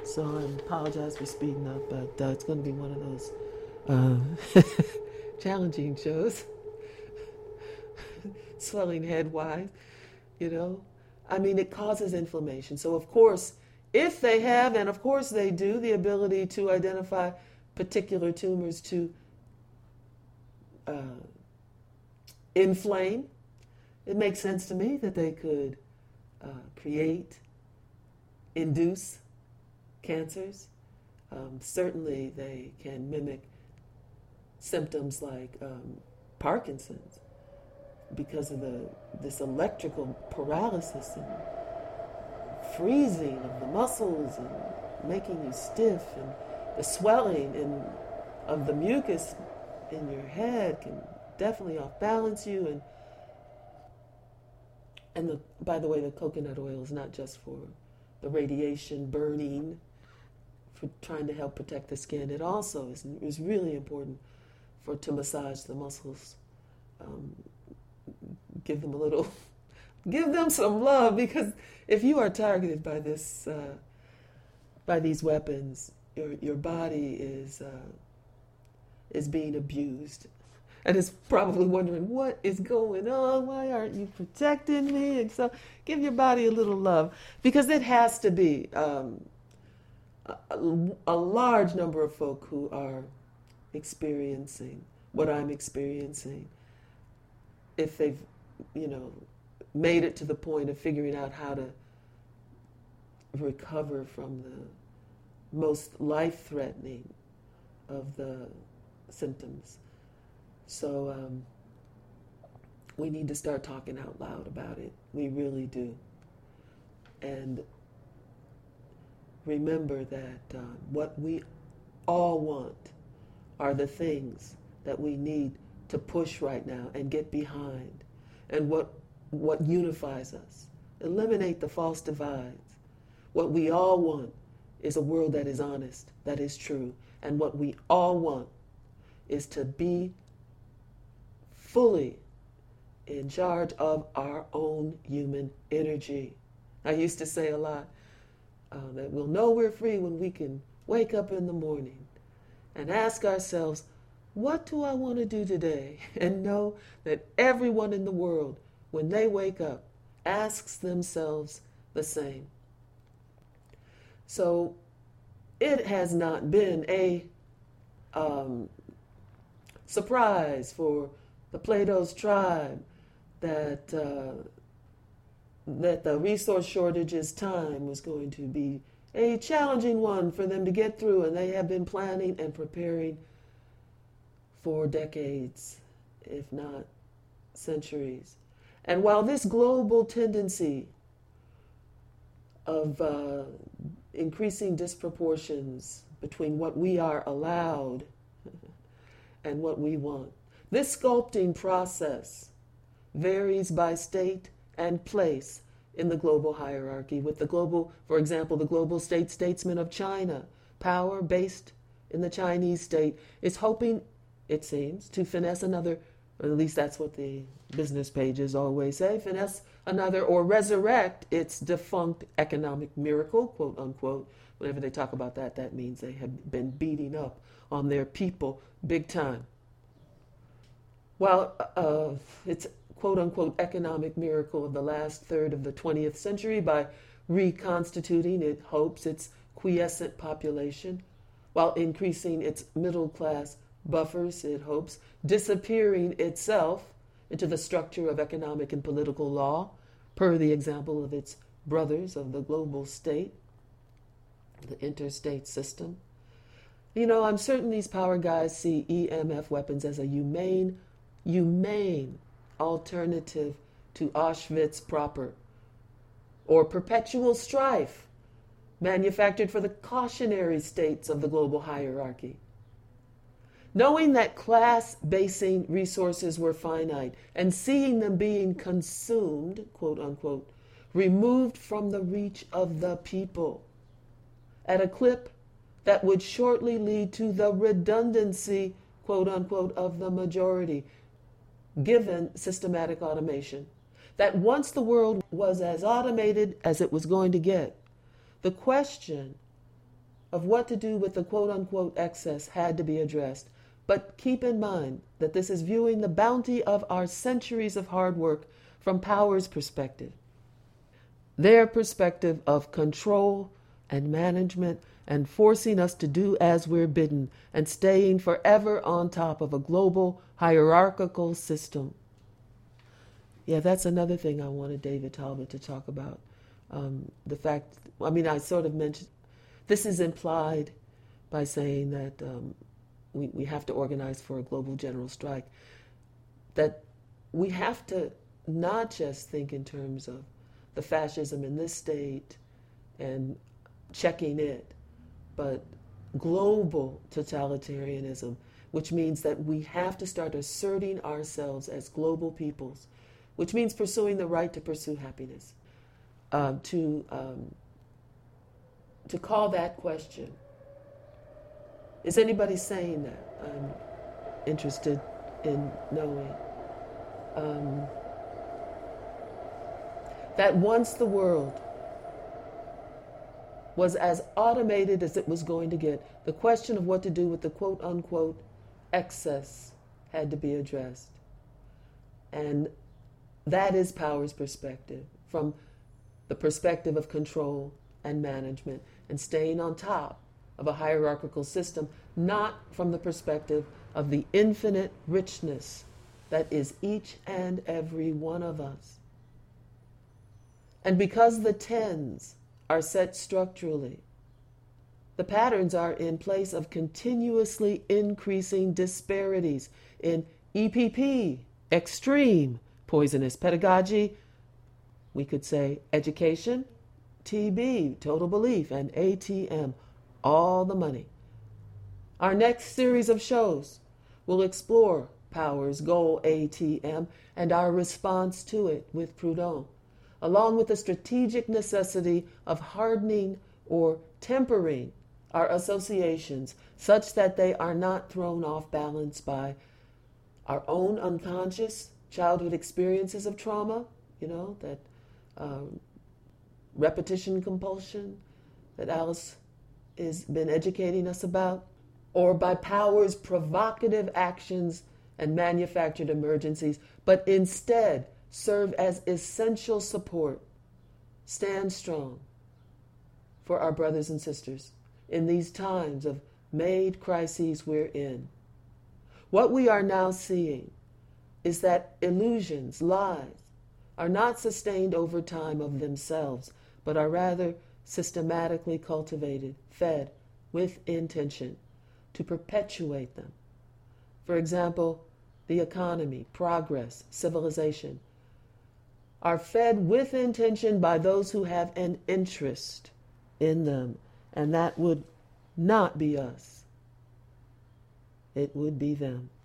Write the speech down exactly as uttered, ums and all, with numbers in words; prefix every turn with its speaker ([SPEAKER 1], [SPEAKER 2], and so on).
[SPEAKER 1] So I apologize for speeding up, but uh, it's going to be one of those uh, challenging shows, swelling head wise, you know. I mean, it causes inflammation. So, of course, if they have, and of course they do, the ability to identify particular tumors to uh, inflame, it makes sense to me that they could uh, create, induce cancers. Um, certainly, they can mimic symptoms like um, Parkinson's because of the this electrical paralysis and freezing of the muscles and making you stiff, and the swelling in, of the mucus in your head can definitely off balance you. And and the, by the way, the coconut oil is not just for the radiation burning, for trying to help protect the skin. It also is, is really important for to massage the muscles, um, give them a little, give them some love, because if you are targeted by this, uh, by these weapons, your your body is uh, is being abused, and is probably wondering what is going on. Why aren't you protecting me? And so, give your body a little love, because it has to be. Um, A, a large number of folk who are experiencing what I'm experiencing, if they've, you know, made it to the point of figuring out how to recover from the most life-threatening of the symptoms. So um, we need to start talking out loud about it. We really do. And remember that uh, what we all want are the things that we need to push right now and get behind, and what what unifies us. Eliminate the false divides. What we all want is a world that is honest, that is true, and what we all want is to be fully in charge of our own human energy. I used to say a lot, Uh, that we'll know we're free when we can wake up in the morning and ask ourselves, what do I want to do today? And know that everyone in the world, when they wake up, asks themselves the same. So it has not been a um, surprise for the Plato's tribe that uh, that the resource shortage's time was going to be a challenging one for them to get through, and they have been planning and preparing for decades, if not centuries. And while this global tendency of uh, increasing disproportions between what we are allowed and what we want, this sculpting process varies by state and place in the global hierarchy, with the global, for example, the global state statesman of China, power based in the Chinese state, is hoping, it seems, to finesse another, or at least that's what the business pages always say, finesse another or resurrect its defunct economic miracle, quote unquote. Whenever they talk about that, that means they have been beating up on their people big time. While uh, it's quote-unquote economic miracle of the last third of the twentieth century by reconstituting, it hopes, its quiescent population, while increasing its middle-class buffers, it hopes, disappearing itself into the structure of economic and political law, per the example of its brothers of the global state, the interstate system. You know, I'm certain these power guys see E M F weapons as a humane, humane alternative to Auschwitz proper, or perpetual strife manufactured for the cautionary states of the global hierarchy. Knowing that class-basing resources were finite and seeing them being consumed, quote unquote, removed from the reach of the people at a clip that would shortly lead to the redundancy, quote unquote, of the majority, given systematic automation, that once the world was as automated as it was going to get, the question of what to do with the quote-unquote excess had to be addressed. But keep in mind that this is viewing the bounty of our centuries of hard work from power's perspective. Their perspective of control and management and forcing us to do as we're bidden and staying forever on top of a global hierarchical system. Yeah, that's another thing I wanted David Talbot to talk about. Um, the fact, I mean, I sort of mentioned, this is implied by saying that um, we, we have to organize for a global general strike, that we have to not just think in terms of the fascism in this state and checking it, but global totalitarianism, which means that we have to start asserting ourselves as global peoples, which means pursuing the right to pursue happiness. Um, to um, to call that question. Is anybody saying that? I'm interested in knowing. Um, that once the world was as automated as it was going to get, the question of what to do with the quote-unquote excess had to be addressed. And that is power's perspective, from the perspective of control and management and staying on top of a hierarchical system, not from the perspective of the infinite richness that is each and every one of us. And because the tens are set structurally, the patterns are in place of continuously increasing disparities in E P P, extreme, poisonous pedagogy, we could say education, T B, total belief, and A T M, all the money. Our next series of shows will explore power's goal, A T M, and our response to it with Proudhon, along with the strategic necessity of hardening or tempering our associations such that they are not thrown off balance by our own unconscious childhood experiences of trauma, you know, that um, repetition compulsion that Alice has been educating us about, or by power's provocative actions and manufactured emergencies, but instead serve as essential support. Stand strong for our brothers and sisters in these times of made crises we're in. What we are now seeing is that illusions, lies, are not sustained over time of themselves, but are rather systematically cultivated, fed with intention to perpetuate them. For example, the economy, progress, civilization are fed with intention by those who have an interest in them, and that would not be us. It would be them.